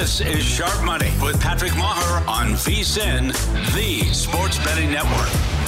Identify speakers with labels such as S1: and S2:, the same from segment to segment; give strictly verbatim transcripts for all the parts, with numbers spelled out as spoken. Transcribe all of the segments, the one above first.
S1: This is Sharp Money with Patrick Maher on VSiN, the sports betting network.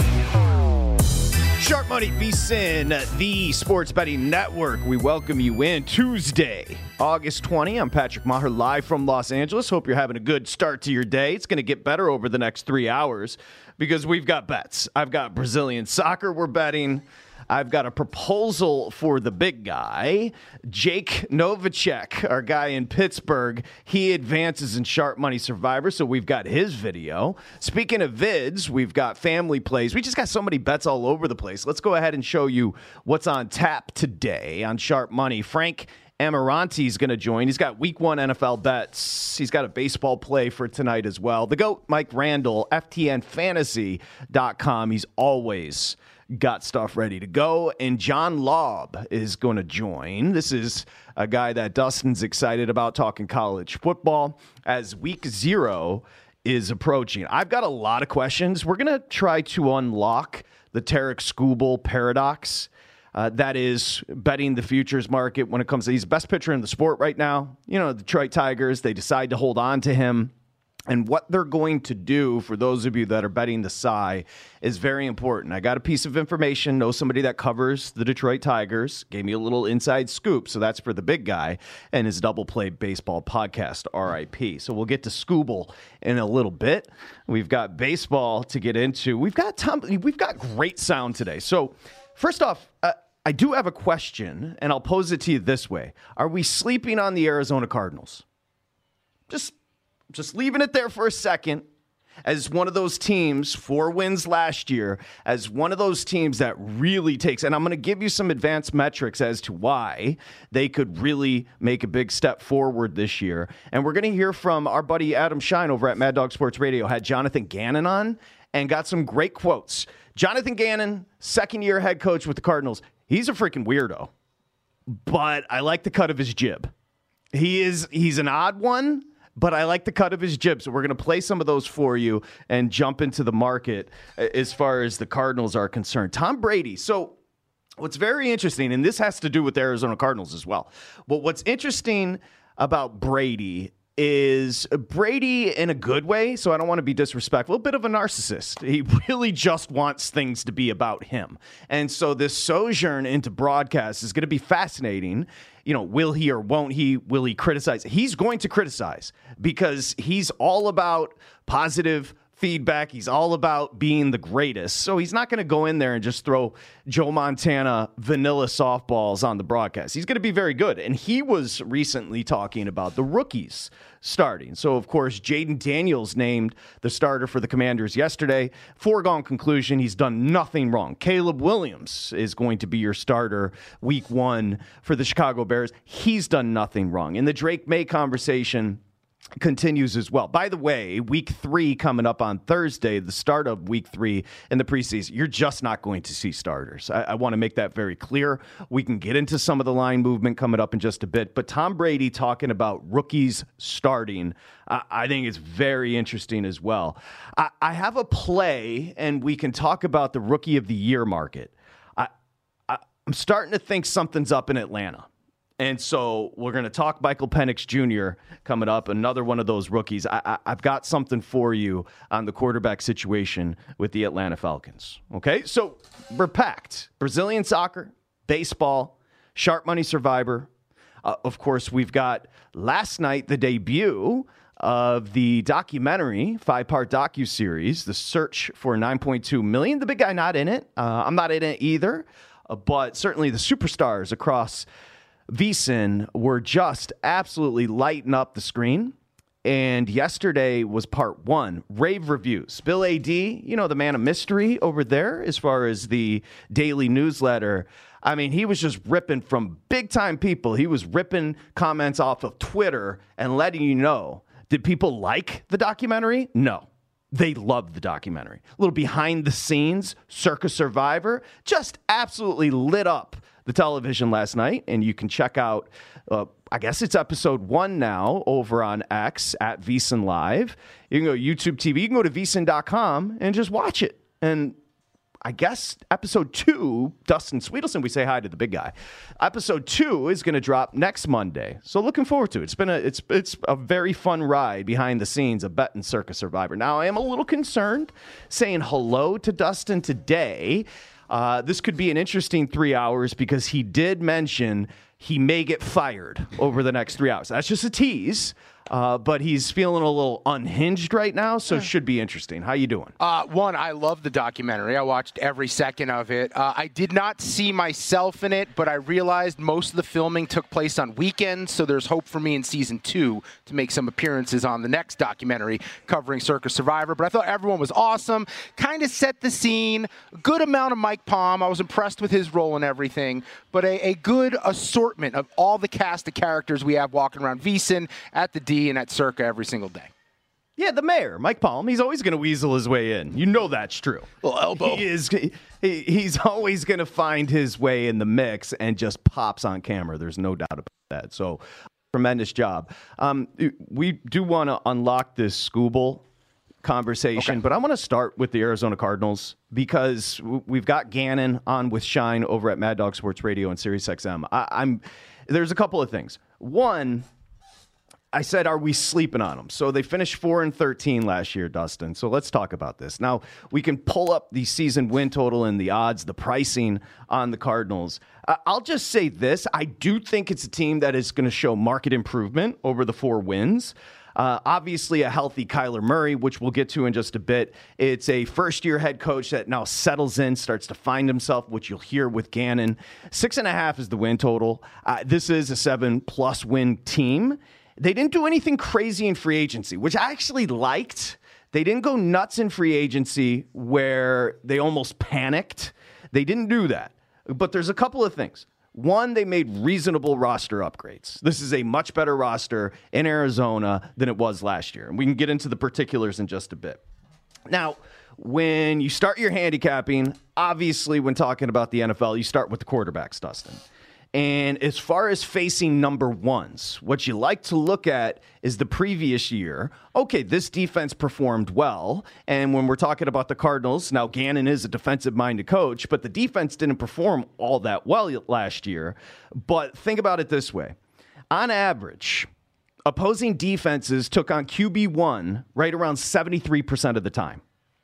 S2: Sharp Money, VSiN, the sports betting network. We welcome you in Tuesday, August twentieth. I'm Patrick Maher, live from Los Angeles. Hope you're having a good start to your day. It's going to get better over the next three hours because we've got bets. I've got Brazilian soccer we're betting. I've got a proposal for the big guy, Jake Novacek, our guy in Pittsburgh. He advances in Sharp Money Survivor, so we've got his video. Speaking of vids, we've got family plays. We just got so many bets all over the place. Let's go ahead and show you what's on tap today on Sharp Money. Frank Amaranti is going to join. He's got week one N F L bets. He's got a baseball play for tonight as well. The GOAT, Mike Randall, F T N fantasy dot com. He's always got stuff ready to go. And John Laub is going to join. This is a guy that Dustin's excited about, talking college football as week zero is approaching. I've got a lot of questions. We're going to try to unlock the Tarek Skubal paradox. Uh, that is betting the futures market when it comes to, he's the best pitcher in the sport right now. You know, the Detroit Tigers, they decide to hold on to him. And what they're going to do, for those of you that are betting the S I, is very important. I got a piece of information, know somebody that covers the Detroit Tigers, gave me a little inside scoop, so that's for the big guy and his Double Play Baseball podcast, R I P. So we'll get to Skubal in a little bit. We've got baseball to get into. We've got Tom, we've got great sound today. So first off, uh, I do have a question, and I'll pose it to you this way. Are we sleeping on the Arizona Cardinals? Just... Just leaving it there for a second as one of those teams, four wins last year, as one of those teams that really takes, and I'm going to give you some advanced metrics as to why they could really make a big step forward this year. And we're going to hear from our buddy Adam Shine over at Mad Dog Sports Radio, had Jonathan Gannon on and got some great quotes. Jonathan Gannon, second-year head coach with the Cardinals. He's a freaking weirdo, but I like the cut of his jib. He is, he's an odd one, but I like the cut of his jib, so we're going to play some of those for you and jump into the market as far as the Cardinals are concerned. Tom Brady. So what's very interesting, and this has to do with the Arizona Cardinals as well, but what's interesting about Brady is Brady in a good way, so I don't want to be disrespectful, a bit of a narcissist. He really just wants things to be about him. And so this sojourn into broadcast is going to be fascinating. You know, will he or won't he? Will he criticize? He's going to criticize because he's all about positive feedback. He's all about being the greatest. So he's not going to go in there and just throw Joe Montana vanilla softballs on the broadcast. He's going to be very good. And he was recently talking about the rookies starting. So, of course, Jaden Daniels named the starter for the Commanders yesterday. Foregone conclusion, he's done nothing wrong. Caleb Williams is going to be your starter week one for the Chicago Bears. He's done nothing wrong. In the Drake May conversation continues as well. By the way, week three coming up on Thursday, the start of week three in the preseason, you're just not going to see starters. I, I want to make that very clear. We can get into some of the line movement coming up in just a bit, but Tom Brady talking about rookies starting, uh, I think is very interesting as well. I, I have a play, and we can talk about the rookie of the year market. I, I, I'm starting to think something's up in Atlanta. And so we're going to talk Michael Penix Junior coming up, another one of those rookies. I, I, I've got something for you on the quarterback situation with the Atlanta Falcons. Okay, so we're packed. Brazilian soccer, baseball, Sharp Money Survivor. Uh, of course, we've got last night the debut of the documentary, five-part docuseries, The Search for nine point two million dollars. The big guy not in it. Uh, I'm not in it either, uh, but certainly the superstars across VSiN were just absolutely lighting up the screen. And yesterday was part one, rave reviews. Bill A D, you know, the man of mystery over there as far as the daily newsletter. I mean, he was just ripping from big-time people. He was ripping comments off of Twitter and letting you know, did people like the documentary? No. They loved the documentary. A little behind the scenes, Circa Survivor, just absolutely lit up the television last night, and you can check out, uh, I guess it's episode one now over on X at VSiN Live. You can go to YouTube T V. You can go to V S I N dot com and just watch it. And I guess episode two, Dustin Sweetelson, we say hi to the big guy. Episode two is going to drop next Monday. So looking forward to it. It's been a it's it's a very fun ride behind the scenes of Betting Circa Survivor. Now, I am a little concerned saying hello to Dustin today. Uh, this could be an interesting three hours because he did mention he may get fired over the next three hours. That's just a tease. Uh, but he's feeling a little unhinged right now, so it should be interesting. How you doing?
S3: Uh, one, I love the documentary. I watched every second of it. Uh, I did not see myself in it, but I realized most of the filming took place on weekends, so there's hope for me in season two to make some appearances on the next documentary covering Circa Survivor. But I thought everyone was awesome, kind of set the scene, good amount of Mike Palm. I was impressed with his role and everything, but a, a good assortment of all the cast of characters we have walking around VSiN, at the D, and at Circa every single day.
S2: Yeah, the mayor, Mike Palm, he's always going to weasel his way in. You know that's true.
S3: Little elbow.
S2: He is, he, he's always going to find his way in the mix and just pops on camera. There's no doubt about that. So, tremendous job. Um, we do want to unlock this Scooble conversation, okay. But I want to start with the Arizona Cardinals because we've got Gannon on with Shine over at Mad Dog Sports Radio and SiriusXM. I, I'm there's a couple of things. One, I said, are we sleeping on them? So they finished four and thirteen last year, Dustin. So let's talk about this. Now, we can pull up the season win total and the odds, the pricing on the Cardinals. Uh, I'll just say this. I do think it's a team that is going to show market improvement over the four wins. Uh, obviously, a healthy Kyler Murray, which we'll get to in just a bit. It's a first-year head coach that now settles in, starts to find himself, which you'll hear with Gannon. Six and a half is the win total. Uh, this is a seven-plus win team. They didn't do anything crazy in free agency, which I actually liked. They didn't go nuts in free agency where they almost panicked. They didn't do that. But there's a couple of things. One, they made reasonable roster upgrades. This is a much better roster in Arizona than it was last year. And we can get into the particulars in just a bit. Now, when you start your handicapping, obviously when talking about the N F L, you start with the quarterbacks, Dustin. And as far as facing number ones, what you like to look at is the previous year. Okay, this defense performed well. And when we're talking about the Cardinals, now Gannon is a defensive-minded coach, but the defense didn't perform all that well last year. But think about it this way. On average, opposing defenses took on Q B one right around seventy-three percent of the time.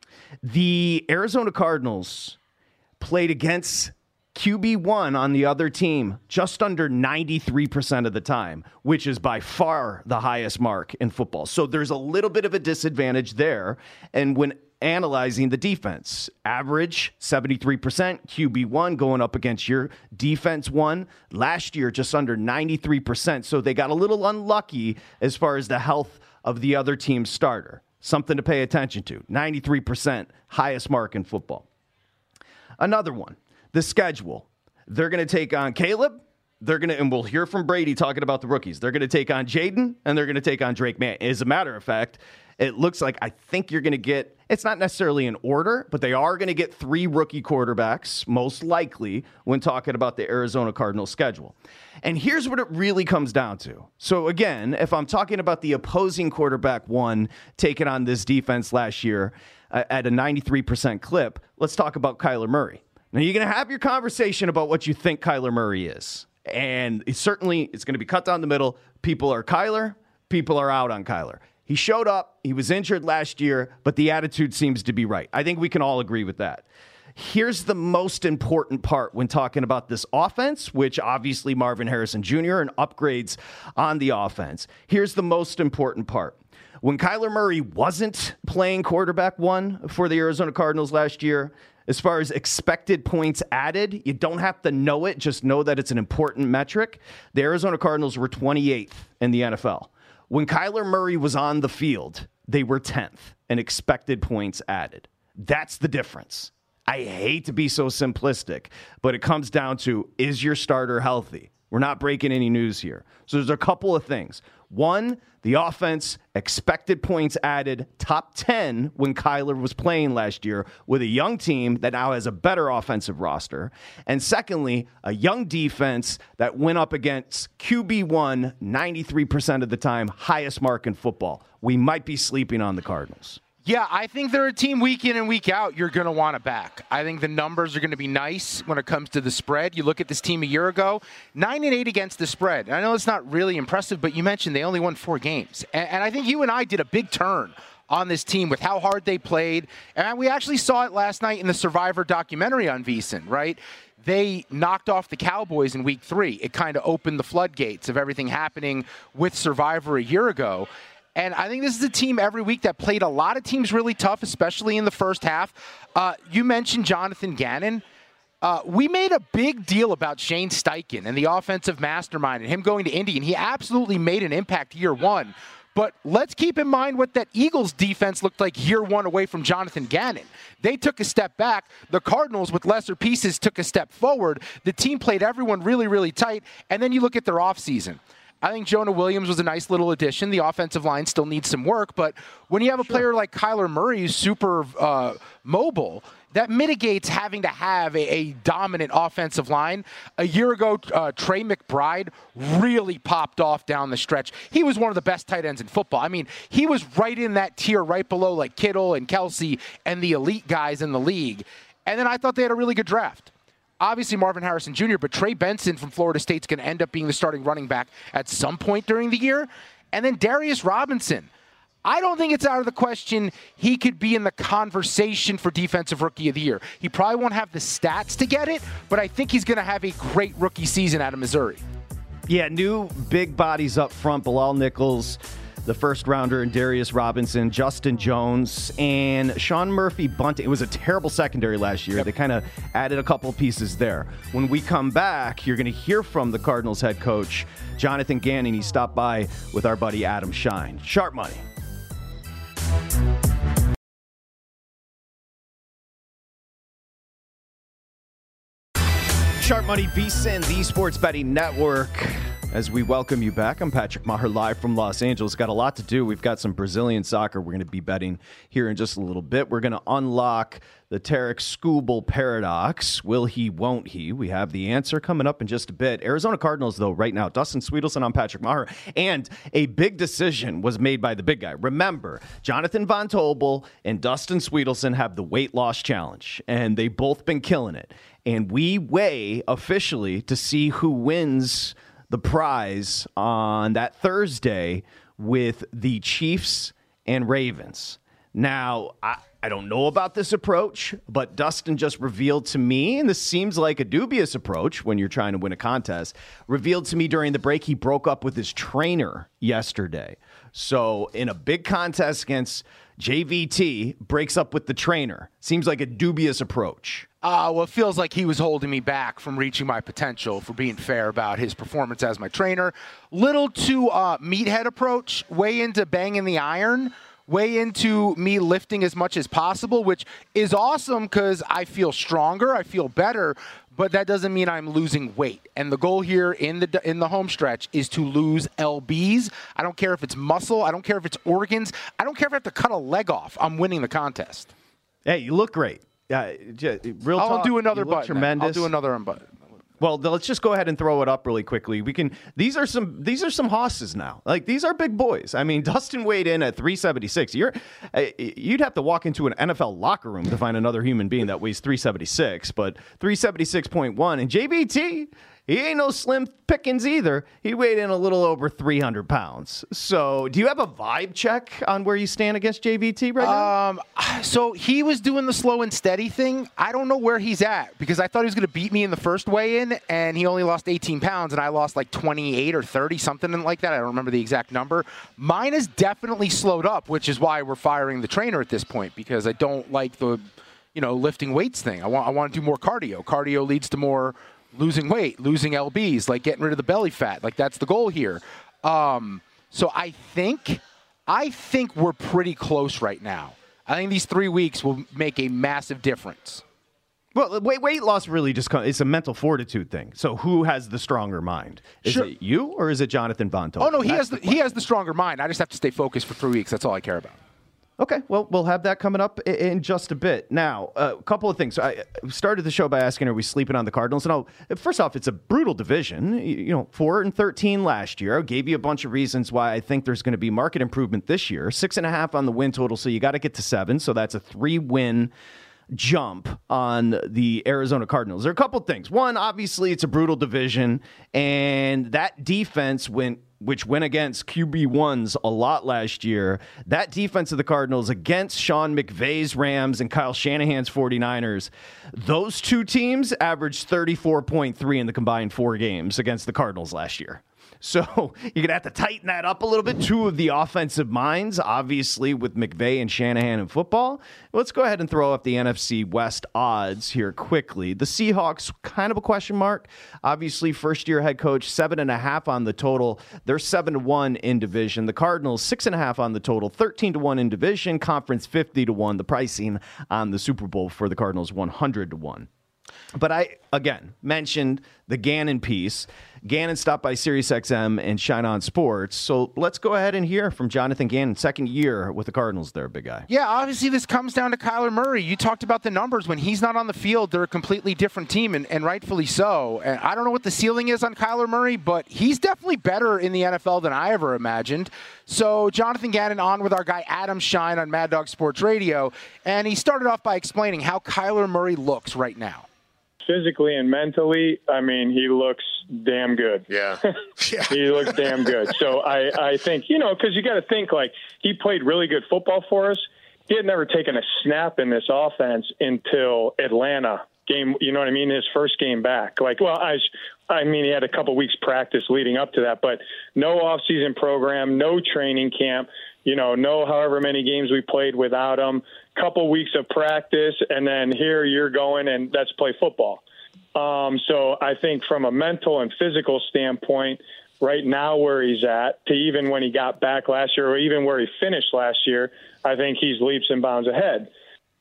S2: The Arizona Cardinals played against Q B one on the other team just under ninety-three percent of the time, which is by far the highest mark in football. So there's a little bit of a disadvantage there. And when analyzing the defense, average seventy-three percent, Q B one going up against your defense one. Last year, just under ninety-three percent. So they got a little unlucky as far as the health of the other team's starter. Something to pay attention to. ninety-three percent, highest mark in football. Another one. The schedule. They're going to take on Caleb. They're going to, and we'll hear from Brady talking about the rookies. They're going to take on Jaden, and they're going to take on Drake May. As a matter of fact, it looks like I think you're going to get, it's not necessarily in order, but they are going to get three rookie quarterbacks, most likely, when talking about the Arizona Cardinals schedule. And here's what it really comes down to. So again, if I'm talking about the opposing quarterback one taking on this defense last year uh, at a ninety-three percent clip, let's talk about Kyler Murray. Now, you're going to have your conversation about what you think Kyler Murray is. And it's certainly, it's going to be cut down the middle. People are Kyler. People are out on Kyler. He showed up. He was injured last year, but the attitude seems to be right. I think we can all agree with that. Here's the most important part when talking about this offense, which obviously Marvin Harrison Junior and upgrades on the offense. Here's the most important part. When Kyler Murray wasn't playing quarterback one for the Arizona Cardinals last year, as far as expected points added, you don't have to know it. Just know that it's an important metric. The Arizona Cardinals were twenty-eighth in the N F L. When Kyler Murray was on the field, they were tenth in expected points added. That's the difference. I hate to be so simplistic, but it comes down to, is your starter healthy? We're not breaking any news here. So there's a couple of things. One, the offense, expected points added, top ten when Kyler was playing last year with a young team that now has a better offensive roster. And secondly, a young defense that went up against Q B one ninety-three percent of the time, highest mark in football. We might be sleeping on the Cardinals.
S3: Yeah, I think they're a team week in and week out you're going to want to back. I think the numbers are going to be nice when it comes to the spread. You look at this team a year ago, nine and eight against the spread. And I know it's not really impressive, but you mentioned they only won four games. And, and I think you and I did a big turn on this team with how hard they played. And we actually saw it last night in the Survivor documentary on VSiN, right? They knocked off the Cowboys in week three. It kind of opened the floodgates of everything happening with Survivor a year ago. And I think this is a team every week that played a lot of teams really tough, especially in the first half. Uh, you mentioned Jonathan Gannon. Uh, we made a big deal about Shane Steichen and the offensive mastermind and him going to Indy, and he absolutely made an impact year one. But let's keep in mind what that Eagles defense looked like year one away from Jonathan Gannon. They took a step back. The Cardinals, with lesser pieces, took a step forward. The team played everyone really, really tight. And then you look at their offseason. I think Jonah Williams was a nice little addition. The offensive line still needs some work. But when you have a sure. player like Kyler Murray who's super uh, mobile, that mitigates having to have a, a dominant offensive line. A year ago, uh, Trey McBride really popped off down the stretch. He was one of the best tight ends in football. I mean, he was right in that tier right below like Kittle and Kelsey and the elite guys in the league. And then I thought they had a really good draft. Obviously, Marvin Harrison Junior, but Trey Benson from Florida State's going to end up being the starting running back at some point during the year. And then Darius Robinson. I don't think it's out of the question he could be in the conversation for Defensive Rookie of the Year. He probably won't have the stats to get it, but I think he's going to have a great rookie season out of Missouri.
S2: Yeah, new big bodies up front. Bilal Nichols, the first rounder, and Darius Robinson, Justin Jones, and Sean Murphy Bunting. It was a terrible secondary last year. Yep. They kind of added a couple pieces there. When we come back, you're going to hear from the Cardinals head coach, Jonathan Gannon. He stopped by with our buddy Adam Shine. Sharp Money. Sharp Money, VSiN, the Sports Betting Network. As we welcome you back, I'm Patrick Maher, live from Los Angeles. Got a lot to do. We've got some Brazilian soccer we're going to be betting here in just a little bit. We're going to unlock the Tarek Skubal paradox. Will he, won't he? We have the answer coming up in just a bit. Arizona Cardinals, though, right now. Dustin Sweetelson, I'm Patrick Maher. And a big decision was made by the big guy. Remember, Jonathan Von Tobel and Dustin Sweetelson have the weight loss challenge, and they've both been killing it. And we weigh officially to see who wins the prize on that Thursday with the Chiefs and Ravens. Now, I, I don't know about this approach, but Dustin just revealed to me, and this seems like a dubious approach when you're trying to win a contest, revealed to me during the break he broke up with his trainer yesterday. So in a big contest against J V T, breaks up with the trainer. Seems like a dubious approach.
S3: Uh, well, it feels like he was holding me back from reaching my potential, for being fair about his performance as my trainer. Little too uh, meathead approach, way into banging the iron, way into me lifting as much as possible, which is awesome because I feel stronger, I feel better, but that doesn't mean I'm losing weight. And the goal here in the in the home stretch is to lose L Bs. I don't care if it's muscle, I don't care if it's organs, I don't care if I have to cut a leg off. I'm winning the contest.
S2: Hey, you look great. Yeah, real
S3: I'll
S2: talk,
S3: do another
S2: button.
S3: Tremendous. I'll do another button.
S2: Well, let's just go ahead and throw it up really quickly. We can. These are some. These are some hosses now. Like, these are big boys. I mean, Dustin weighed in at three seventy-six. You're, you'd have to walk into an N F L locker room to find another human being that weighs three seventy-six. But three seventy-six point one, and J B T, he ain't no slim pickings either. He weighed in a little over three hundred pounds. So, do you have a vibe check on where you stand against J V T right now?
S3: Um, so he was doing the slow and steady thing. I don't know where he's at because I thought he was going to beat me in the first weigh-in, and he only lost eighteen pounds, and I lost like twenty-eight or thirty, something like that. I don't remember the exact number. Mine is definitely slowed up, which is why we're firing the trainer at this point, because I don't like the, you know, lifting weights thing. I want I want to do more cardio. Cardio leads to more losing weight, losing L Bs, like getting rid of the belly fat. Like, that's the goal here. Um, so I think, I think we're pretty close right now. I think these three weeks will make a massive difference.
S2: Well, weight, weight loss really just comes, it's a mental fortitude thing. So who has the stronger mind? Is
S3: sure.
S2: it you or is it Jonathan Von Tobel?
S3: Oh, no, he has, the, he has the stronger mind. I just have to stay focused for three weeks. That's all I care about.
S2: Okay, well, we'll have that coming up in just a bit. Now, uh, a couple of things. I started the show by asking, are we sleeping on the Cardinals? And I'll, first off, it's a brutal division. You know, four and thirteen last year. I gave you a bunch of reasons why I think there's going to be market improvement this year. Six and a half on the win total, so you got to get to seven. So that's a three-win jump on the Arizona Cardinals. There are a couple of things. One, obviously, it's a brutal division, and that defense went which went against Q B ones a lot last year. That defense of the Cardinals against Sean McVay's Rams and Kyle Shanahan's forty-niners, those two teams averaged thirty-four point three in the combined four games against the Cardinals last year. So you're going to have to tighten that up a little bit. Two of the offensive minds, obviously, with McVay and Shanahan in football. Let's go ahead and throw up the N F C West odds here quickly. The Seahawks, kind of a question mark. Obviously, first-year head coach, seven and a half on the total. They're seven to one in division. The Cardinals, six and a half on the total, thirteen to one in division. Conference, fifty to one. The pricing on the Super Bowl for the Cardinals, one hundred to one. But I, again, mentioned the Gannon piece. Gannon stopped by SiriusXM and Shine On Sports. So let's go ahead and hear from Jonathan Gannon, second year with the Cardinals there, big guy.
S3: Yeah, obviously this comes down to Kyler Murray. You talked about the numbers. When he's not on the field, they're a completely different team, and, and rightfully so. And I don't know what the ceiling is on Kyler Murray, but he's definitely better in the N F L than I ever imagined. So Jonathan Gannon on with our guy Adam Shine on Mad Dog Sports Radio, and he started off by explaining how Kyler Murray looks right now.
S4: Physically and mentally, I mean, he looks damn good.
S5: Yeah. yeah.
S4: He looks damn good. So I, I think, you know, because you got to think, like, he played really good football for us. He had never taken a snap in this offense until Atlanta game, you know what I mean, his first game back. Like, well, I, I mean, he had a couple weeks practice leading up to that, but no off-season program, no training camp, you know, no however many games we played without him. Couple weeks of practice, and then here you're going and let's play football. Um, so I think from a mental and physical standpoint, right now where he's at, to even when he got back last year or even where he finished last year, I think he's leaps and bounds ahead.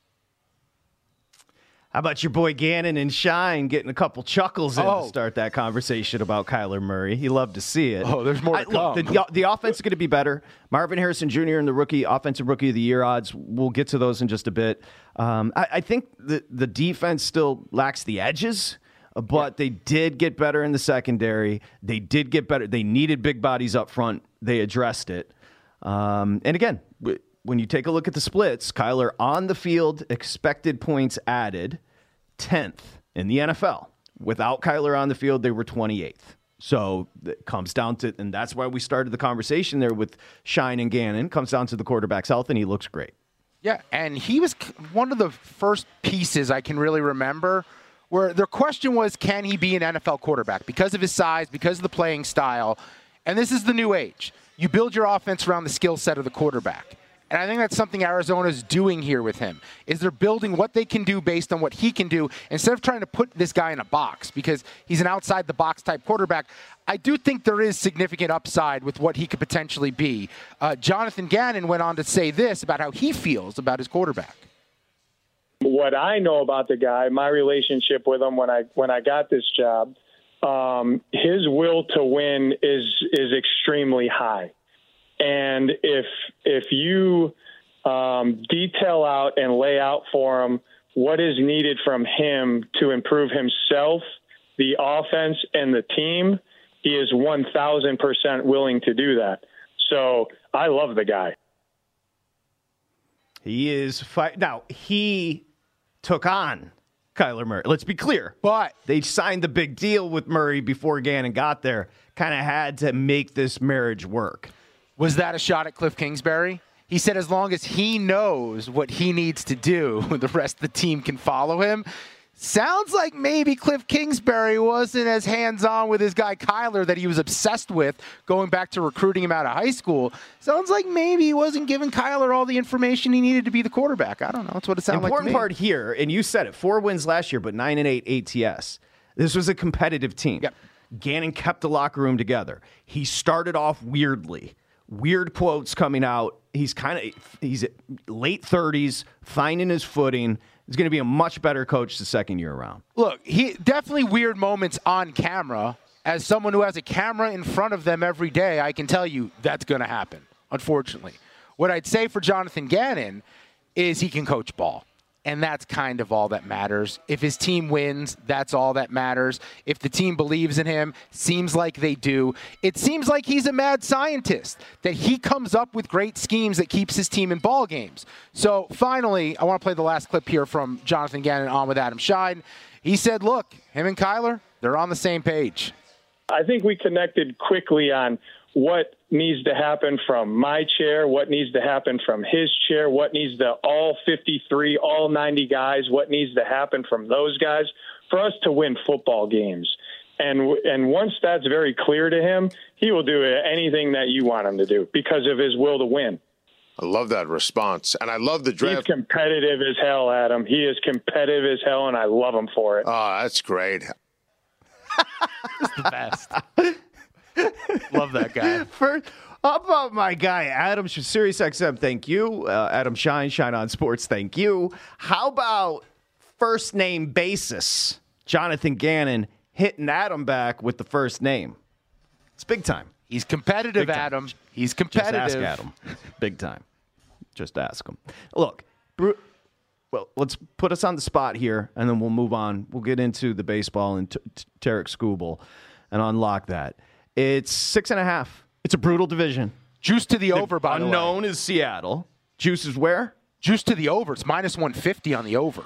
S2: How about your boy Gannon and Shine getting a couple chuckles in
S3: oh.
S2: to start that conversation about Kyler Murray? He loved to see it.
S3: Oh, there's more to
S2: I,
S3: come.
S2: Look, the, the offense is going to be better. Marvin Harrison Junior and the rookie offensive rookie of the year odds. We'll get to those in just a bit. Um, I, I think the the defense still lacks the edges, but yeah. they did get better in the secondary. They did get better. They needed big bodies up front. They addressed it. Um, and again, when you take a look at the splits, Kyler on the field, expected points added, tenth in the N F L. Without Kyler on the field, they were twenty-eighth. So it comes down to, and that's why we started the conversation there with Shine and Gannon, comes down to the quarterback's health, and he looks great.
S3: Yeah, and he was one of the first pieces I can really remember where their question was, can he be an N F L quarterback? Because of his size, because of the playing style. And this is the new age. You build your offense around the skill set of the quarterback. And I think that's something Arizona's doing here with him, is they're building what they can do based on what he can do instead of trying to put this guy in a box because he's an outside-the-box type quarterback. I do think there is significant upside with what he could potentially be. Uh, Jonathan Gannon went on to say this about how he feels about his quarterback.
S4: What I know about the guy, my relationship with him when I when I got this job, um, his will to win is is extremely high. And if if you um, detail out and lay out for him what is needed from him to improve himself, the offense, and the team, he is one thousand percent willing to do that. So I love the guy.
S2: He is fi- now he took on Kyler Murray. Let's be clear.
S3: But
S2: they signed the big deal with Murray before Gannon got there. Kind of had to make this marriage work.
S3: Was that a shot at Cliff Kingsbury? He said as long as he knows what he needs to do, the rest of the team can follow him. Sounds like maybe Cliff Kingsbury wasn't as hands-on with his guy Kyler that he was obsessed with going back to recruiting him out of high school. Sounds like maybe he wasn't giving Kyler all the information he needed to be the quarterback. I don't know. That's what it sounded like to me.
S2: Important part here, and you said it, four wins last year, but nine and eight A T S. This was a competitive team.
S3: Yep.
S2: Gannon kept the locker room together. He started off weirdly. Weird quotes coming out. He's kind of he's late thirties, finding his footing. He's going to be a much better coach the second year around.
S3: Look, he definitely weird moments on camera. As someone who has a camera in front of them every day, I can tell you that's going to happen, unfortunately. What I'd say for Jonathan Gannon is he can coach ball. And that's kind of all that matters. If his team wins, that's all that matters. If the team believes in him, seems like they do. It seems like he's a mad scientist, that he comes up with great schemes that keeps his team in ball games. So finally, I want to play the last clip here from Jonathan Gannon on with Adam Schein. He said, look, him and Kyler, they're on the same page.
S4: I think we connected quickly on what needs to happen from my chair, what needs to happen from his chair, what needs to all fifty-three, all ninety guys, what needs to happen from those guys for us to win football games. And and once that's very clear to him, he will do anything that you want him to do because of his will to win.
S5: I love that response. And I love the draft.
S4: He's competitive as hell, Adam. He is competitive as hell, and I love him for it.
S5: Oh, that's great.
S3: It's the best. Love that guy.
S2: For, how about my guy, Adam, Sirius X M, thank you. Uh, Adam Schein, Shine on Sports, thank you. How about first name basis? Jonathan Gannon hitting Adam back with the first name. It's big time.
S3: He's competitive,
S2: Big time.
S3: Adam. He's competitive.
S2: Just ask Adam. Big time. Just ask him. Look, Bru- well, let's put us on the spot here, and then we'll move on. We'll get into the baseball and t- t- Tarek Skubal and unlock that. It's six and a half. It's a brutal division.
S3: Juice to the over, by the way.
S2: Unknown is Seattle. Juice is where?
S3: Juice to the over. It's minus one fifty on the over.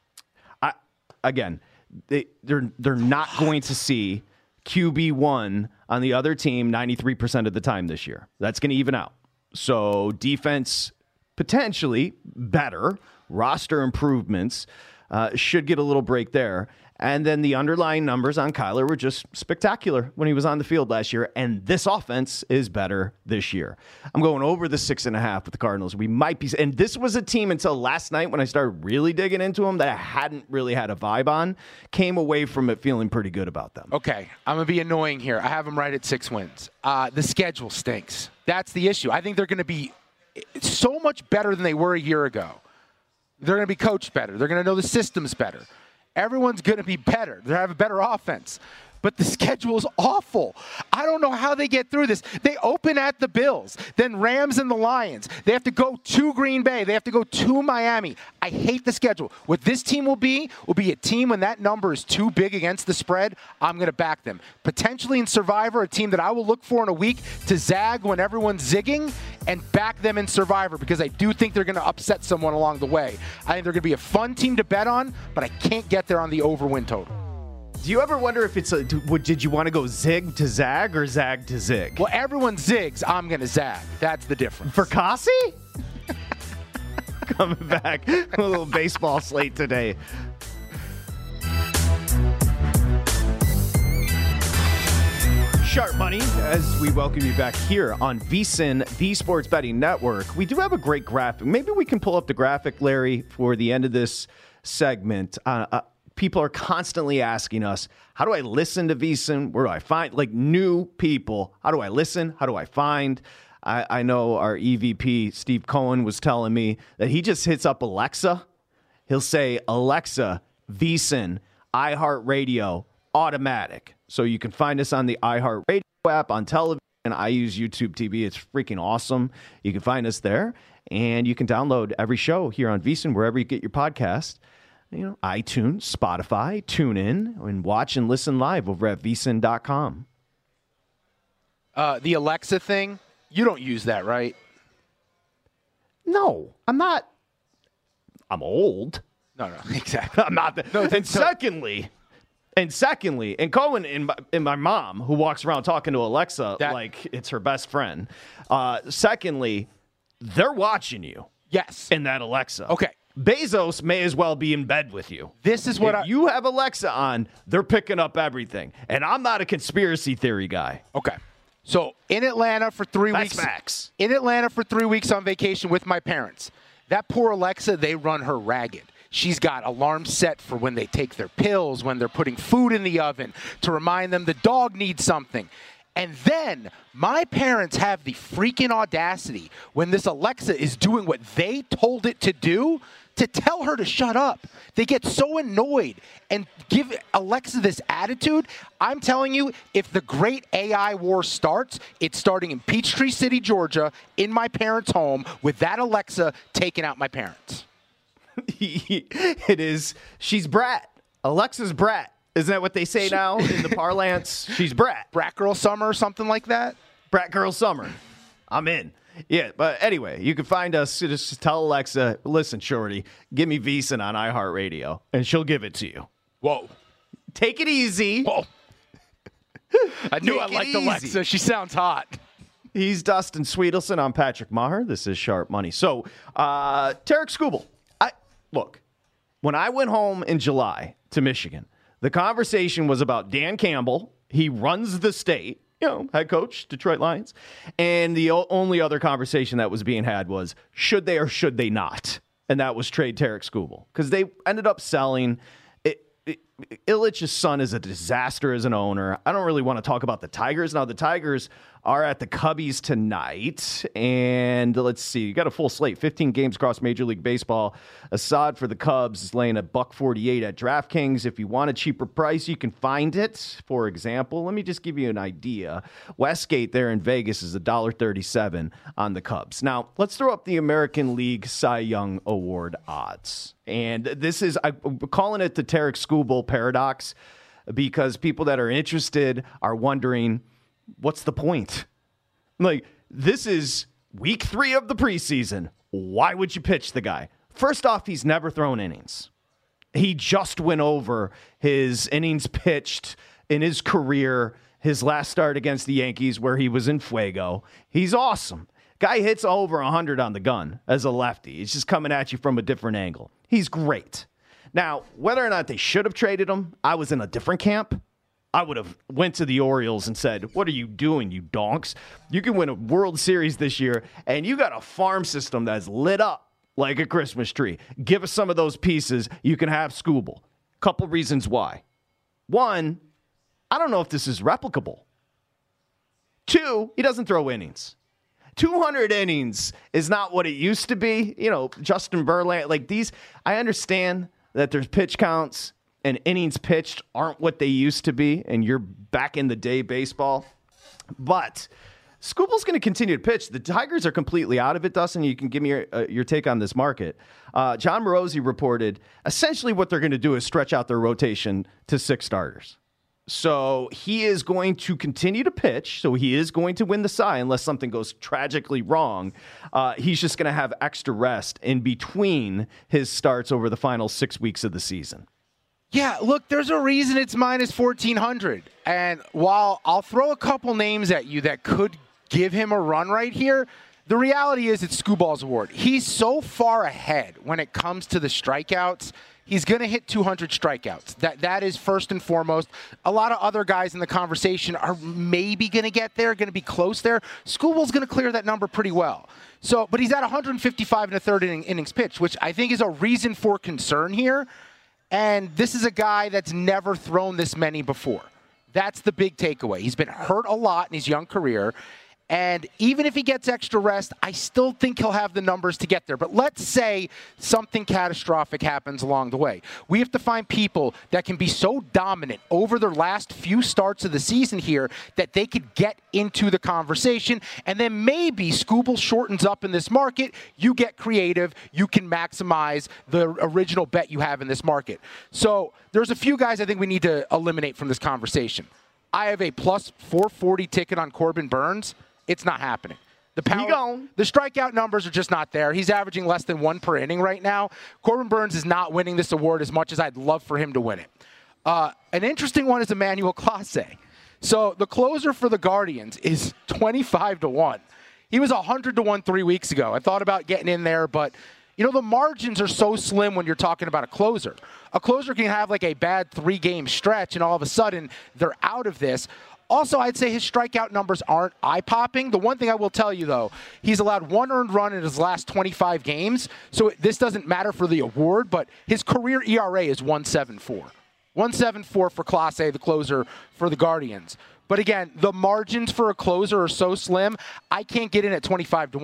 S2: I, again, they, they're they're not going to see Q B one on the other team ninety-three percent of the time this year. That's going to even out. So defense potentially better. Roster improvements uh, should get a little break there. And then the underlying numbers on Kyler were just spectacular when he was on the field last year. And this offense is better this year. I'm going over the six and a half with the Cardinals. We might be, and this was a team until last night when I started really digging into them that I hadn't really had a vibe on. Came away from it feeling pretty good about them.
S3: Okay, I'm going to be annoying here. I have them right at six wins. Uh, the schedule stinks. That's the issue. I think they're going to be so much better than they were a year ago. They're going to be coached better. They're going to know the systems better. Everyone's going to be better. They have a better offense. But the schedule is awful. I don't know how they get through this. They open at the Bills, then Rams and the Lions. They have to go to Green Bay. They have to go to Miami. I hate the schedule. What this team will be will be a team when that number is too big against the spread, I'm going to back them. Potentially in Survivor, a team that I will look for in a week to zag when everyone's zigging and back them in Survivor because I do think they're going to upset someone along the way. I think they're going to be a fun team to bet on, but I can't get there on the over win total.
S2: Do you ever wonder if it's a, did you want to go zig to zag or zag to zig?
S3: Well, everyone zigs. I'm going to zag. That's the difference.
S2: For Kasi? Coming back, a little baseball slate today. Sharp Money, as we welcome you back here on VSiN, the Sports Betting Network. We do have a great graphic. Maybe we can pull up the graphic, Larry, for the end of this segment. Uh, uh, People are constantly asking us, how do I listen to VSiN? Where do I find, like, new people? How do I listen? How do I find? I, I know our E V P, Steve Cohen, was telling me that he just hits up Alexa. He'll say, Alexa, VSiN, iHeartRadio, automatic. So you can find us on the iHeartRadio app, on television. I use YouTube T V. It's freaking awesome. You can find us there, and you can download every show here on VSiN, wherever you get your podcast. You know, iTunes, Spotify, tune in and watch and listen live over at V S I N dot com.
S3: Uh, the Alexa thing, you don't use that, right?
S2: No, I'm not. I'm old.
S3: No, no, exactly.
S2: I'm not. That.
S3: No,
S2: and secondly, and secondly, and Cohen and my, and my mom, who walks around talking to Alexa
S3: that,
S2: like it's her best friend. Uh, secondly, they're watching you.
S3: Yes.
S2: In that Alexa.
S3: Okay.
S2: Bezos may as well be in bed with you.
S3: This is what
S2: if
S3: I,
S2: you have Alexa on, they're picking up everything. And I'm not a conspiracy theory guy.
S3: Okay. So in Atlanta for three
S2: That's
S3: weeks.
S2: Max.
S3: In Atlanta for three weeks on vacation with my parents. That poor Alexa, they run her ragged. She's got alarms set for when they take their pills, when they're putting food in the oven, to remind them the dog needs something. And then my parents have the freaking audacity when this Alexa is doing what they told it to do to tell her to shut up. They get so annoyed and give Alexa this attitude. I'm telling you, if the great A I war starts, it's starting in Peachtree City, Georgia, in my parents' home, with that Alexa taking out my parents.
S2: It is. She's brat. Alexa's brat. Isn't that what they say now in the parlance? She's brat.
S3: Brat girl summer or something like that?
S2: Brat girl summer. I'm in. Yeah, but anyway, you can find us. Just tell Alexa, listen, shorty, give me VSiN on iHeartRadio, and she'll give it to you.
S3: Whoa.
S2: Take it easy.
S3: Whoa. I knew
S2: Take
S3: I liked
S2: easy.
S3: Alexa. She sounds hot.
S2: He's Dustin Sweetelson. I'm Patrick Maher. This is Sharp Money. So, uh, Tarek Skubal. I look, when I went home in July to Michigan, the conversation was about Dan Campbell. He runs the state. You know, head coach, Detroit Lions. And the o- only other conversation that was being had was, should they or should they not? And that was trade Tarek Skubal. Because they ended up selling. It, it, Illich's son is a disaster as an owner. I don't really want to talk about the Tigers. Now, the Tigers are at the Cubbies tonight. And let's see, you got a full slate, fifteen games across Major League Baseball. Assad for the Cubs is laying a buck forty-eight at DraftKings. If you want a cheaper price, you can find it. For example, let me just give you an idea. Westgate there in Vegas is one dollar thirty-seven on the Cubs. Now, let's throw up the American League Cy Young Award odds. And this is, I'm calling it the Tarek Skubal paradox, because people that are interested are wondering, what's the point? Like, this is week three of the preseason. Why would you pitch the guy? First off, he's never thrown innings. He just went over his innings pitched in his career, his last start against the Yankees where he was in Fuego. He's awesome. Guy hits over one hundred on the gun as a lefty. He's just coming at you from a different angle. He's great. Now, whether or not they should have traded him, I was in a different camp. I would have went to the Orioles and said, what are you doing, you donks? You can win a World Series this year, and you got a farm system that's lit up like a Christmas tree. Give us some of those pieces. You can have Skubal. Couple reasons why. One, I don't know if this is replicable. Two, he doesn't throw innings. two hundred innings is not what it used to be. You know, Justin Verlander, like these, I understand that there's pitch counts and innings pitched aren't what they used to be, and you're back in the day baseball. But Skubal's going to continue to pitch. The Tigers are completely out of it, Dustin. You can give me your, uh, your take on this market. Uh, John Morosi reported essentially what they're going to do is stretch out their rotation to six starters. So he is going to continue to pitch. So he is going to win the Cy unless something goes tragically wrong. Uh, he's just going to have extra rest in between his starts over the final six weeks of the season.
S3: Yeah, look, there's a reason it's minus fourteen hundred. And while I'll throw a couple names at you that could give him a run right here, the reality is it's Skubal's award. He's so far ahead when it comes to the strikeouts. He's going to hit two hundred strikeouts. That That is first and foremost. A lot of other guys in the conversation are maybe going to get there, going to be close there. Skubal's going to clear that number pretty well. So, but he's at one hundred fifty-five and a third inning, innings pitched, which I think is a reason for concern here. And this is a guy that's never thrown this many before. That's the big takeaway. He's been hurt a lot in his young career. And even if he gets extra rest, I still think he'll have the numbers to get there. But let's say something catastrophic happens along the way. We have to find people that can be so dominant over their last few starts of the season here that they could get into the conversation. And then maybe Skubal shortens up in this market. You get creative. You can maximize the original bet you have in this market. So there's a few guys I think we need to eliminate from this conversation. I have a plus four forty ticket on Corbin Burns. It's not happening. The power, the strikeout numbers are just not there. He's averaging less than one per inning right now. Corbin Burns is not winning this award as much as I'd love for him to win it. Uh, an interesting one is Emmanuel Clase. So the closer for the Guardians is twenty-five to one. He was one hundred to one three weeks ago. I thought about getting in there, but you know, the margins are so slim when you're talking about a closer. A closer can have like a bad three-game stretch, and all of a sudden they're out of this. Also, I'd say his strikeout numbers aren't eye-popping. The one thing I will tell you, though, he's allowed one earned run in his last twenty-five games, so this doesn't matter for the award, but his career E R A is one seventy-four. one seventy-four for Clase, the closer for the Guardians. But again, the margins for a closer are so slim, I can't get in at twenty-five to one.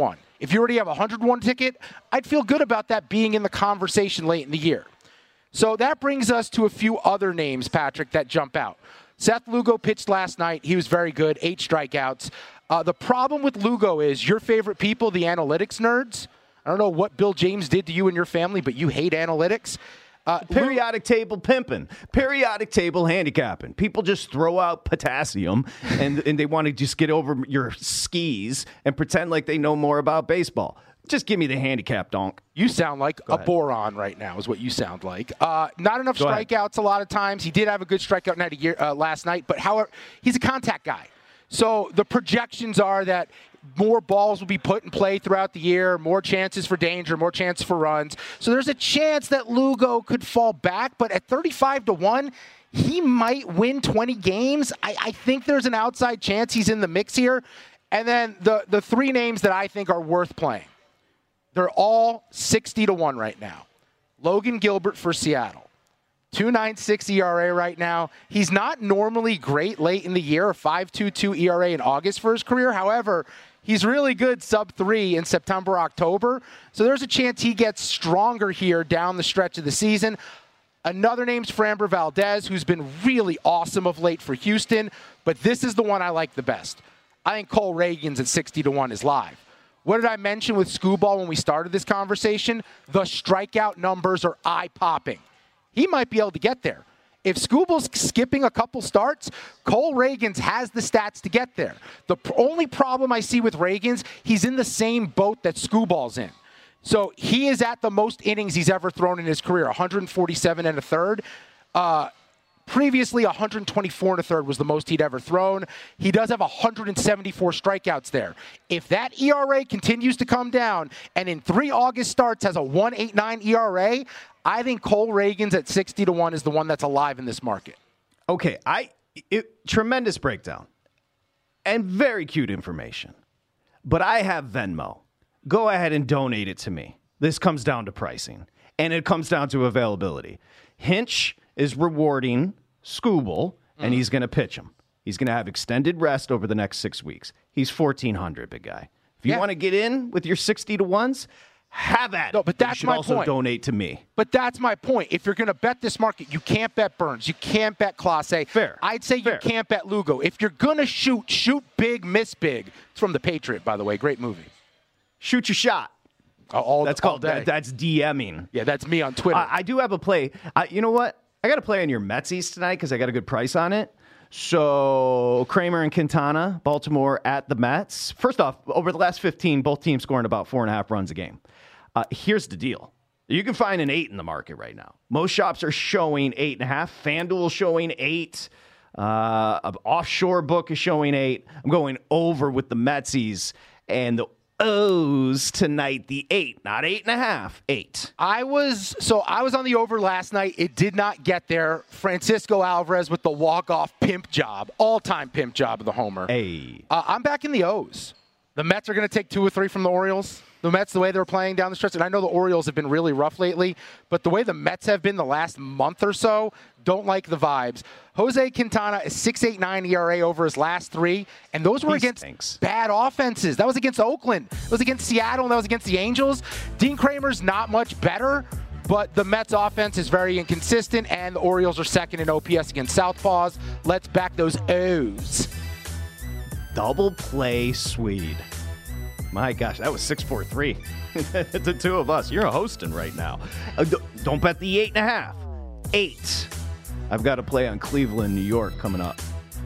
S3: If you already have a one hundred one ticket, I'd feel good about that being in the conversation late in the year. So that brings us to a few other names, Patrick, that jump out. Seth Lugo pitched last night. He was very good, eight strikeouts. Uh, the problem with Lugo is your favorite people, the analytics nerds. I don't know what Bill James did to you and your family, but you hate analytics. Uh,
S2: periodic table pimping, periodic table handicapping. People just throw out potassium and, and they want to just get over your skis and pretend like they know more about baseball. Just give me the handicap, donk.
S3: You sound like
S2: Go
S3: a
S2: ahead.
S3: boron right now is what you sound like. Uh, not enough
S2: Go
S3: strikeouts
S2: ahead.
S3: a lot of times. He did have a good strikeout night a year, uh, last night, but however, he's a contact guy. So the projections are that more balls will be put in play throughout the year, more chances for danger, more chances for runs. So there's a chance that Lugo could fall back, but at thirty-five to one, he might win twenty games. I, I think there's an outside chance he's in the mix here. And then the, the three names that I think are worth playing, they're all sixty to one right now. Logan Gilbert for Seattle. two point nine six E R A right now. He's not normally great late in the year, a five point two two E R A in August for his career. However, he's really good sub three in September, October. So there's a chance he gets stronger here down the stretch of the season. Another name's Framber Valdez, who's been really awesome of late for Houston. But this is the one I like the best. I think Cole Reagans at sixty to one is live. What did I mention with Scooball when we started this conversation? The strikeout numbers are eye-popping. He might be able to get there. If Scooball's skipping a couple starts, Cole Reagans has the stats to get there. The pr- only problem I see with Reagans, he's in the same boat that Scooball's in. So he is at the most innings he's ever thrown in his career, one hundred forty-seven and a third. Uh, previously, one hundred twenty-four and a third was the most he'd ever thrown. He does have one hundred seventy-four strikeouts there. If that E R A continues to come down and in three August starts has a one point eight nine E R A, I think Cole Reagans at sixty to one is the one that's alive in this market.
S2: Okay, I it, tremendous breakdown and very cute information. But I have Venmo. Go ahead and donate it to me. This comes down to pricing, and it comes down to availability. Hinch is rewarding Scooball, and mm. he's going to pitch him. He's going to have extended rest over the next six weeks. He's fourteen hundred, big guy. If you
S3: yeah.
S2: want to get in with your sixty to ones, have at it.
S3: No, but that's
S2: you should
S3: my
S2: also
S3: point.
S2: donate to me.
S3: But that's my point. If you're going to bet this market, you can't bet Burns. You can't bet Clase.
S2: Fair.
S3: I'd say
S2: Fair.
S3: you can't bet Lugo. If you're going to shoot, shoot big, miss big. It's from The Patriot, by the way. Great movie.
S2: Shoot your shot.
S3: Uh, all,
S2: that's
S3: all
S2: called
S3: day.
S2: That, that's DMing.
S3: Yeah, that's me on Twitter.
S2: I, I do have a play. I, you know what? I got to play on your Metsies tonight because I got a good price on it. So Kramer and Quintana, Baltimore at the Mets. First off, over the last fifteen, both teams scoring about four and a half runs a game. Uh, here's the deal. You can find an eight in the market right now. Most shops are showing eight and a half. FanDuel showing eight. Uh, an offshore book is showing eight. I'm going over with the Metsies and the O's tonight. The eight, not eight and a half, eight.
S3: I was so I was on the over last night. It did not get there. Francisco Alvarez with the walk-off pimp job, all-time pimp job of the homer.
S2: Hey,
S3: uh, I'm back in the O's. The Mets are going to take two or three from the Orioles. The Mets, the way they're playing down the stretch, and I know the Orioles have been really rough lately, but the way the Mets have been the last month or so, don't like the vibes. Jose Quintana is six point eight nine E R A over his last three, and those were
S2: He
S3: against
S2: stinks.
S3: bad offenses. That was against Oakland. That was against Seattle, and that was against the Angels. Dean Kramer's not much better, but the Mets offense is very inconsistent, and the Orioles are second in O P S against Southpaws. Let's back those O's.
S2: double play Swede. My gosh, that was six four three. The two of us. You're hosting right now. Uh, d- don't bet the eight and a half. Eight. I've got to play on Cleveland, New York coming up.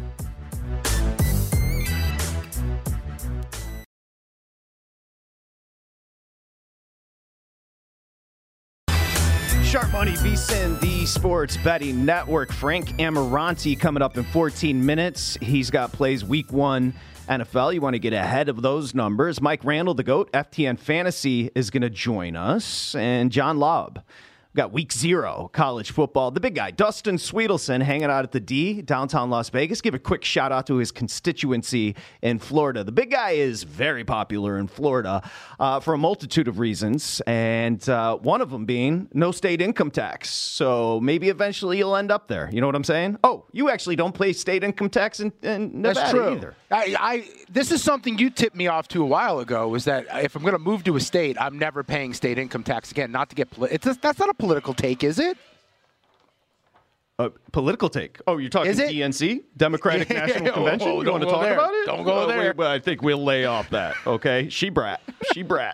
S2: Sharp Money, VSiN, the Sports Betting Network. Frank Amarante coming up in fourteen minutes. He's got plays week one N F L. You want to get ahead of those numbers. Mike Randall, the GOAT, F T N Fantasy, is going to join us. And John Laub, We got week zero college football. The big guy, Dustin Sweetelson, hanging out at the D, downtown Las Vegas. Give a quick shout out to his constituency in Florida. The big guy is very popular in Florida uh, for a multitude of reasons, and uh, one of them being no state income tax. So maybe eventually you'll end up there. You know what I'm saying? Oh, you actually don't pay state income tax in, in Nevada
S3: That's true.
S2: either.
S3: I, I this is something you tipped me off to a while ago. Was that if I'm going to move to a state, I'm never paying state income tax again. Not to get poli- it's a, that's not a political take, is it?
S2: A political take. Oh, you're talking
S3: Is it?
S2: D N C, Democratic National Convention?
S3: Oh,
S2: you want to
S3: go
S2: talk
S3: there.
S2: about it?
S3: Don't go
S2: Uh,
S3: there.
S2: we- I think we'll lay off that. Okay, she brat, she brat.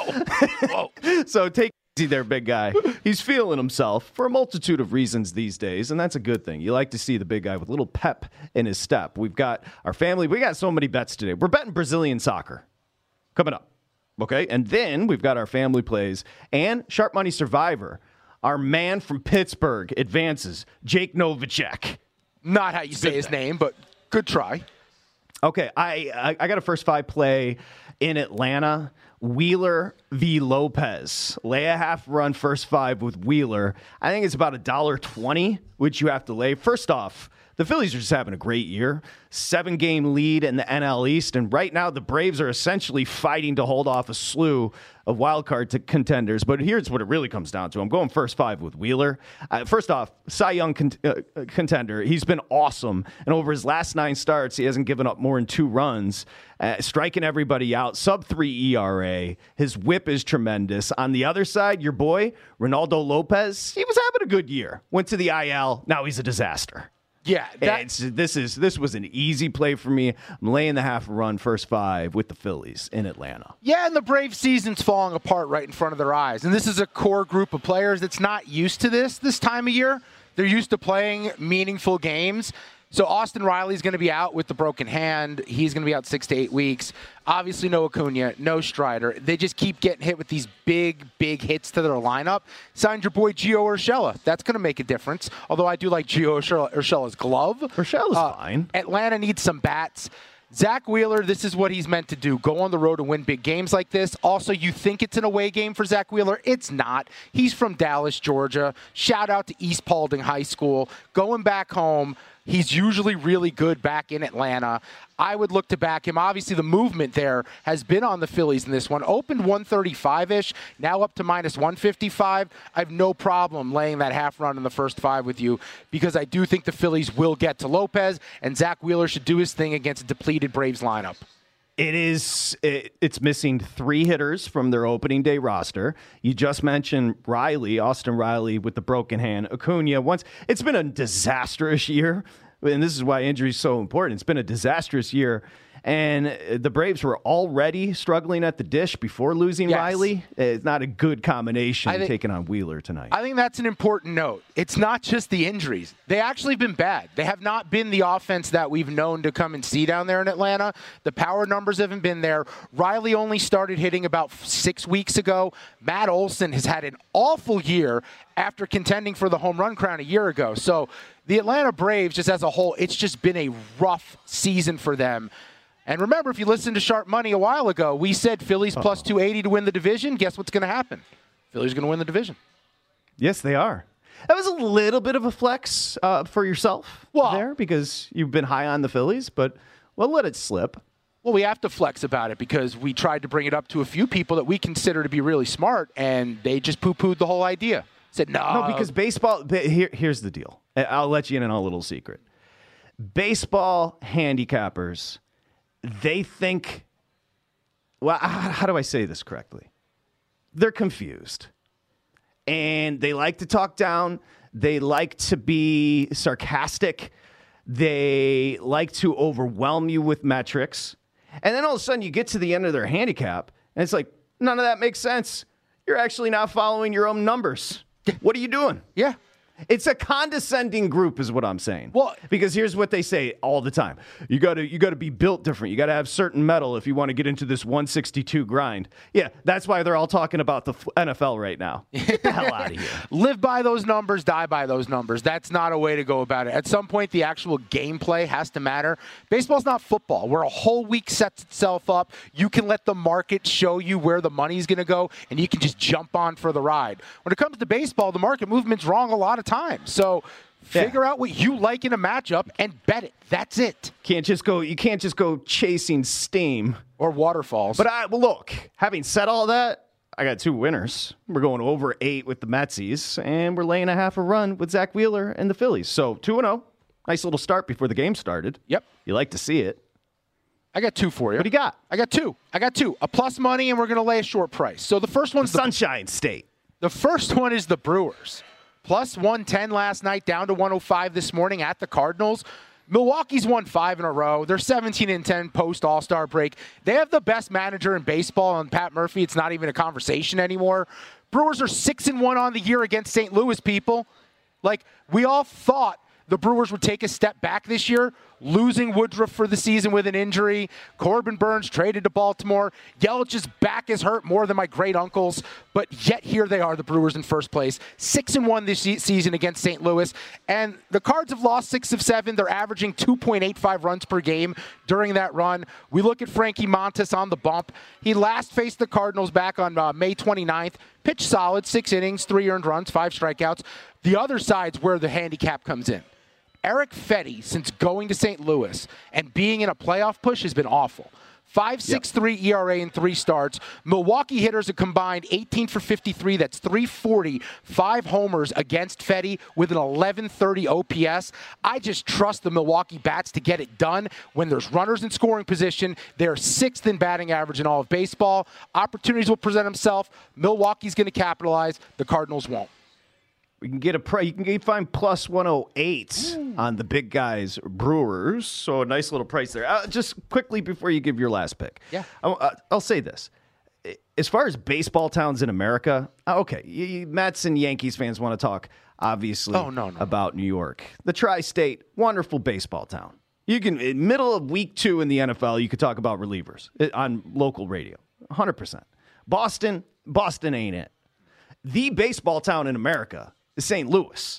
S3: Whoa. Whoa.
S2: So take it easy there, big guy. He's feeling himself for a multitude of reasons these days, and that's a good thing. You like to see the big guy with a little pep in his step. We've got our family. We got so many bets today. We're betting Brazilian soccer coming up. Okay, and then we've got our family plays and Sharp Money Survivor. Our man from Pittsburgh advances, Jake Novacek.
S3: Not how you say his name, but good try.
S2: Okay, I, I I got a first five play in Atlanta. Wheeler v. Lopez. Lay a half run first five with Wheeler. I think it's about a dollar twenty, which you have to lay. First off, the Phillies are just having a great year. Seven game lead in the N L East, and right now the Braves are essentially fighting to hold off a slew of wild card to contenders. But here's what it really comes down to. I'm going first five with Wheeler. Uh, first off, Cy Young con- uh, contender. He's been awesome. And over his last nine starts, he hasn't given up more than two runs, uh, striking everybody out. Sub three E R A. His whip is tremendous. On the other side, your boy, Ronaldo Lopez, he was having a good year. Went to the I L. Now he's a disaster.
S3: Yeah, that,
S2: It's, this is this was an easy play for me. I'm laying the half run first five with the Phillies in Atlanta.
S3: yeah, and the Brave season's falling apart right in front of their eyes. And this is a core group of players that's not used to this this time of year. They're used to playing meaningful games. So Austin Riley's going to be out with the broken hand. He's going to be out six to eight weeks. Obviously, no Acuna, no Strider. They just keep getting hit with these big, big hits to their lineup. Signed your boy Gio Urshela. That's going to make a difference. Although I do like Gio Urshela, Urshela's glove.
S2: Urshela's
S3: Uh,
S2: fine.
S3: Atlanta needs some bats. Zach Wheeler, this is what he's meant to do. Go on the road and win big games like this. Also, you think it's an away game for Zach Wheeler. It's not. He's from Dallas, Georgia. Shout out to East Paulding High School. Going back home, he's usually really good back in Atlanta. I would look to back him. Obviously, the movement there has been on the Phillies in this one. Opened one thirty-five-ish, now up to minus one fifty-five. I have no problem laying that half run in the first five with you because I do think the Phillies will get to Lopez, and Zach Wheeler should do his thing against a depleted Braves lineup.
S2: It is. It, it's missing three hitters from their opening day roster. You just mentioned Riley, Austin Riley with the broken hand. Acuna. Once it's been a disastrous year, and this is why injury is so important. It's been a disastrous year, and the Braves were already struggling at the dish before losing
S3: Yes.
S2: Riley. It's not a good combination
S3: I think-
S2: taking on Wheeler tonight.
S3: I think that's an important note. It's not just the injuries. They actually have been bad. They have not been the offense that we've known to come and see down there in Atlanta. The power numbers haven't been there. Riley only started hitting about six weeks ago. Matt Olson has had an awful year after contending for the home run crown a year ago. So the Atlanta Braves, just as a whole, it's just been a rough season for them. And remember, if you listened to Sharp Money a while ago, we said Phillies plus two eighty to win the division. Guess what's going to happen? Phillies are going to win the division.
S2: Yes, they are. That was a little bit of a flex uh, for yourself
S3: Well-
S2: there because you've been high on the Phillies, but we'll let it slip.
S3: Well, we have to flex about it because we tried to bring it up to a few people that we consider to be really smart, and they just poo-pooed the whole idea. Said, no.
S2: No, because baseball, ba- here, here's the deal. I- I'll let you in on a little secret. Baseball handicappers, they think, well, how, how do I say this correctly? They're confused. And they like to talk down. They like to be sarcastic. They like to overwhelm you with metrics. And then all of a sudden you get to the end of their handicap, and it's like, none of that makes sense. You're actually not following your own numbers. What are you doing?
S3: Yeah.
S2: It's a condescending group is what I'm saying.
S3: Well,
S2: because here's what they say all the time. You got to you got to be built different. You got to have certain metal if you want to get into this one sixty-two grind. Yeah, that's why they're all talking about the N F L right now. Get the hell out of here.
S3: Live by those numbers, die by those numbers. That's not a way to go about it. At some point, the actual gameplay has to matter. Baseball's not football, where a whole week sets itself up. You can let the market show you where the money's going to go, and you can just jump on for the ride. When it comes to baseball, the market movement's wrong a lot of time. So figure yeah. out what you like in a matchup and bet it. That's it.
S2: Can't just go. You can't just go chasing steam
S3: or waterfalls.
S2: But I well, look. Having said all that, I got two winners. We're going over eight with the Metsies, and we're laying a half a run with Zach Wheeler and the Phillies. So two and zero. Nice little start before the game started.
S3: Yep.
S2: You like to see it.
S3: I got two for you.
S2: What do you got?
S3: I got two. I got two. A plus money, and we're going to lay a short price. So the first one's
S2: the Sunshine State.
S3: The first one is the Brewers. Plus one ten last night, down to one oh five this morning at the Cardinals. Milwaukee's won five in a row. They're seventeen and ten post All-Star break. They have the best manager in baseball, and Pat Murphy. It's not even a conversation anymore. Brewers are six and one on the year against Saint Louis, people. Like, we all thought the Brewers would take a step back this year, losing Woodruff for the season with an injury. Corbin Burns traded to Baltimore. Yelich's back is hurt more than my great uncle's, but yet here they are, the Brewers in first place. Six and one this season against Saint Louis, and the Cards have lost six of seven. They're averaging two point eight five runs per game during that run. We look at Frankie Montas on the bump. He last faced the Cardinals back on uh, May twenty-ninth. Pitched solid, six innings, three earned runs, five strikeouts. The other side's where the handicap comes in. Eric Fetty, since going to Saint Louis and being in a playoff push, has been awful. five point six three yep. E R A in three starts. Milwaukee hitters have combined eighteen for fifty-three. That's three forty. Five homers against Fetty with an eleven thirty O P S. I just trust the Milwaukee bats to get it done when there's runners in scoring position. They're sixth in batting average in all of baseball. Opportunities will present themselves. Milwaukee's going to capitalize. The Cardinals won't.
S2: We can get a price. You can get find plus one oh eight mm. on the big guys Brewers. So a nice little price there. Uh, just quickly before you give your last pick.
S3: Yeah.
S2: I, I'll say this. As far as baseball towns in America, okay, you, you, Mets and Yankees fans want to talk, obviously,
S3: oh, no, no.
S2: about New York. The Tri-State, wonderful baseball town. You can, in middle of week two in the N F L, you could talk about relievers on local radio. one hundred percent. Boston, Boston ain't it. The baseball town in America is Saint Louis.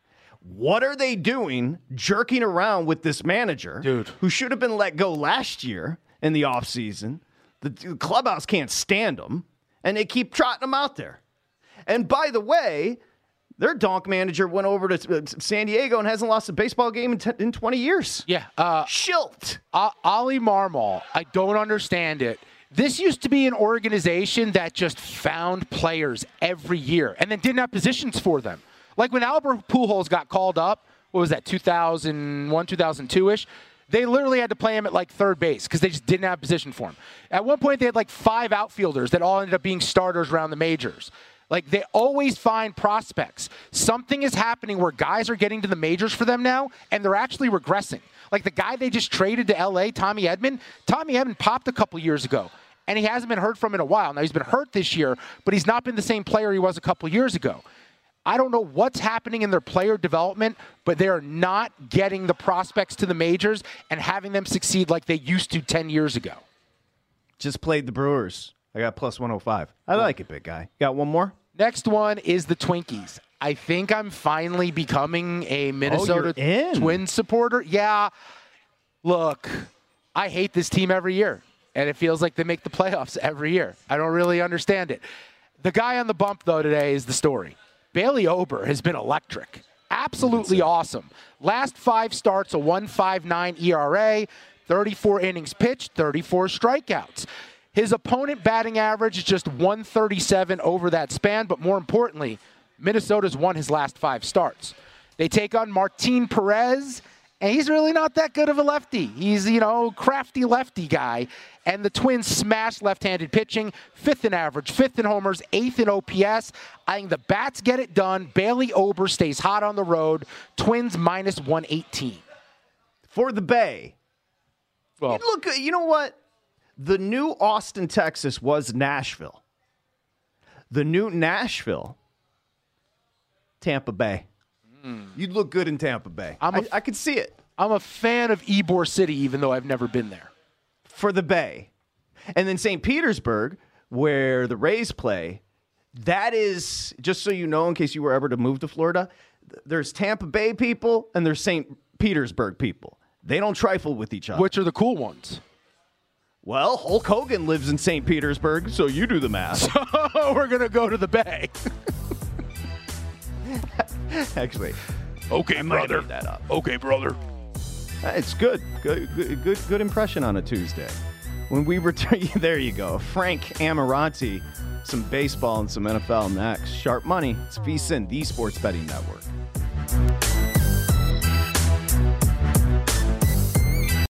S2: What are they doing jerking around with this manager
S3: Dude.
S2: who should have been let go last year in the offseason? The, the clubhouse can't stand them, and they keep trotting them out there. And by the way, their donk manager went over to San Diego and hasn't lost a baseball game in, t- in twenty years.
S3: Yeah. Uh,
S2: Schilt.
S3: Uh, Ollie Marmol, I don't understand it. This used to be an organization that just found players every year and then didn't have positions for them. Like when Albert Pujols got called up, what was that, two thousand one, two thousand two-ish? They literally had to play him at like third base because they just didn't have position for him. At one point, they had like five outfielders that all ended up being starters around the majors. Like, they always find prospects. Something is happening where guys are getting to the majors for them now, and they're actually regressing. Like the guy they just traded to L A, Tommy Edman. Tommy Edman popped a couple years ago, and he hasn't been heard from in a while. Now, he's been hurt this year, but he's not been the same player he was a couple years ago. I don't know what's happening in their player development, but they are not getting the prospects to the majors and having them succeed like they used to ten years ago.
S2: Just played the Brewers. I got plus one oh five. I like it, big guy. Got one more?
S3: Next one is the Twinkies. I think I'm finally becoming a Minnesota
S2: oh,
S3: Twins supporter. Yeah. Look, I hate this team every year, and it feels like they make the playoffs every year. I don't really understand it. The guy on the bump, though, today is the story. Bailey Ober has been electric. Absolutely awesome. Last five starts, a one point five nine E R A, thirty-four innings pitched, thirty-four strikeouts. His opponent batting average is just one thirty-seven over that span, but more importantly, Minnesota's won his last five starts. They take on Martin Perez, and he's really not that good of a lefty. He's, you know, crafty lefty guy. And the Twins smash left-handed pitching, fifth in average, fifth in homers, eighth in O P S. I think the bats get it done. Bailey Ober stays hot on the road. Twins minus one eighteen.
S2: For the Bay.
S3: Well,
S2: you look, you know what? The new Austin, Texas was Nashville. The new Nashville, Tampa Bay.
S3: Mm.
S2: You'd look good in Tampa Bay.
S3: I'm a,
S2: I, I could see it.
S3: I'm a fan of Ybor City, even though I've never been there.
S2: For the Bay. And then Saint Petersburg, where the Rays play, that is, just so you know, in case you were ever to move to Florida, there's Tampa Bay people and there's Saint Petersburg people. They don't trifle with each other.
S3: Which are the cool ones?
S2: Well, Hulk Hogan lives in Saint Petersburg, so you do the math.
S3: So we're going to go to the Bay.
S2: Actually.
S3: Okay,
S2: I might have
S3: brother.
S2: made that up.
S3: Okay, brother.
S2: It's good. Good, good, good, good impression on a Tuesday. When we return, there you go. Frank Ammirati, some baseball and some N F L next. Sharp Money. It's VSiN, the Sports Betting Network.